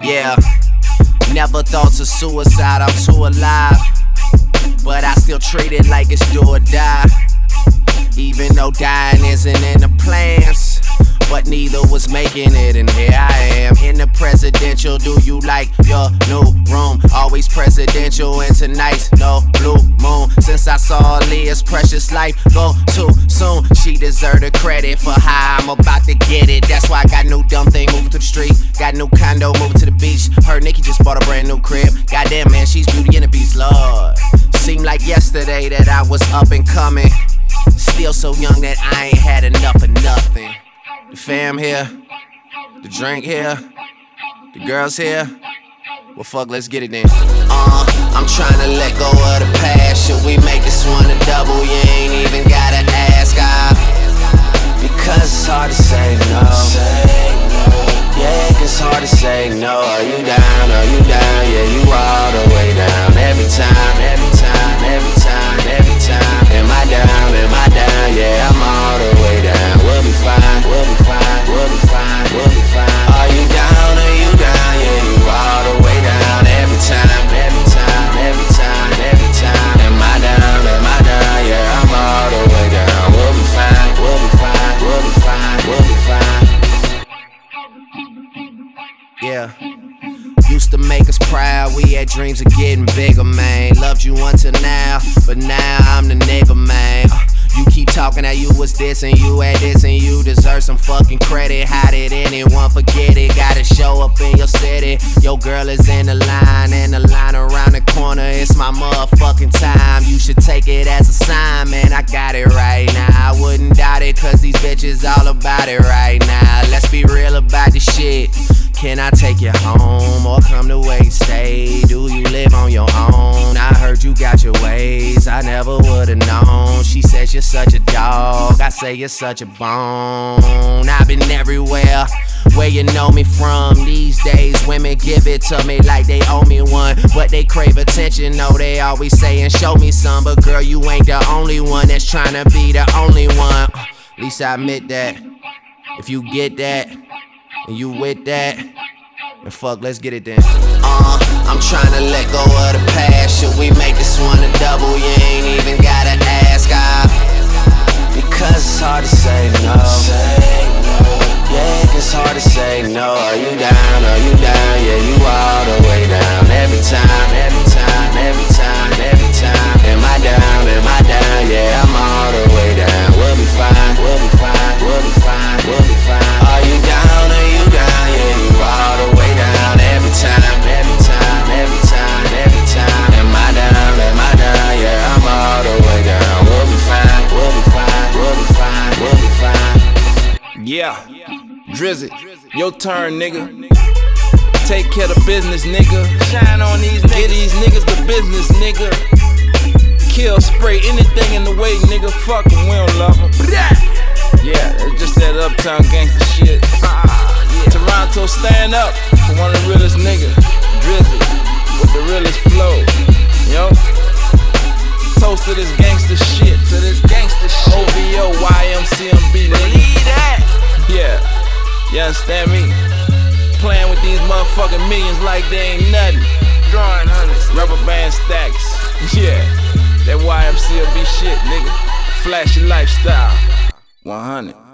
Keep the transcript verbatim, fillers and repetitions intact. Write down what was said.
Yeah, never thoughts of suicide, I'm too alive. But I still treat it like it's do or die. Even though dying isn't in the plans, but neither was making it, and here I am in the presidential. Do you like your new room? Always presidential, and tonight's no blue moon. Since I saw Leah's precious life go too soon, she deserved the credit for how I'm about to get it. That's why I got new dumb thing moving to the street, got new condo moving to the beach. Heard Nicki just bought a brand new crib. Goddamn man, she's Beauty and the Beast, Lord. Seemed like yesterday that I was up and coming, still so young that I ain't had enough of nothing. The fam here, the drink here, the girls here. Well, fuck, let's get it then. Uh, I'm trying to let go of the past. Should we make this one a double? You ain't even gotta ask, I, because it's hard to say no. Yeah, it's hard to say no. Are you down? Are you down? Yeah, you all the way down. Every time, every time, every time, every time. Am I down? Am I down? Yeah, I'm all the way down. We'll be fine, we'll be fine, we'll be fine, we'll be fine. Are you down? Are you down? Yeah, you all the way down. Every time, every time, every time, every time. Am I down? Am I down? Yeah, I'm all the way down. We'll be fine, we'll be fine, we'll be fine, we'll be fine. Yeah. Used to make us proud, we had dreams of getting bigger, man. Loved you until now, but now I'm the nigga, man. uh, You keep talking that you was this and you had this and you deserve some fucking credit. How did anyone forget it? Gotta show up in your city. Your girl is in the line, and the line around the corner. It's my motherfucking time. You should take it as a sign, man. I got it right now. I wouldn't doubt it, cause these bitches all about it right now. Let's be real about this shit. Can I take you home or come to where you stay? Do you live on your own? I heard you got your ways, I never would've known. She says you're such a dog, I say you're such a bone. I've been everywhere where you know me from. These days women give it to me like they owe me one, but they crave attention, no, they always saying show me some. But girl, you ain't the only one that's trying to be the only one. At least I admit that. If you get that and you with that, and fuck, let's get it then. Uh, I'm trying to let go of the past. Should we make this one a double? You ain't even gotta ask, I, because it's hard to say no. Yeah, it's hard to say no. Are you down? Are you down? Yeah, you all the way down. Every time, every time, every time, every time. Am I down? Am I down? Yeah, I'm all the way down. We'll be fine, we'll be fine, we'll be fine, we'll be fine. Are you down? Are you down? Yeah, you all the way down. Every time, every time, every time, every time. Am I down? Am I down? Yeah, I'm all the way down. We'll be fine, we'll be fine, we'll be fine, we'll be fine. Yeah, Drizzy, your turn, nigga. Take care of business, nigga. Shine on these niggas. Get these niggas the business, nigga. Kill, spray anything in the way, nigga. Fuck 'em, we don't love 'em. Yeah, it's just that uptown gangsta shit. Yeah. Toronto, stand up for one of the realest niggas. Drizzy, with the realest flow. Yo, toast to this gangsta shit. To this gangsta shit. O V O, Y M C M B, nigga. Believe that. Yeah, you understand me? Playing with these motherfucking millions like they ain't nothing. Drawing hundreds, rubber band stacks. Yeah, that Y M C M B shit, nigga. Flashy lifestyle. one hundred.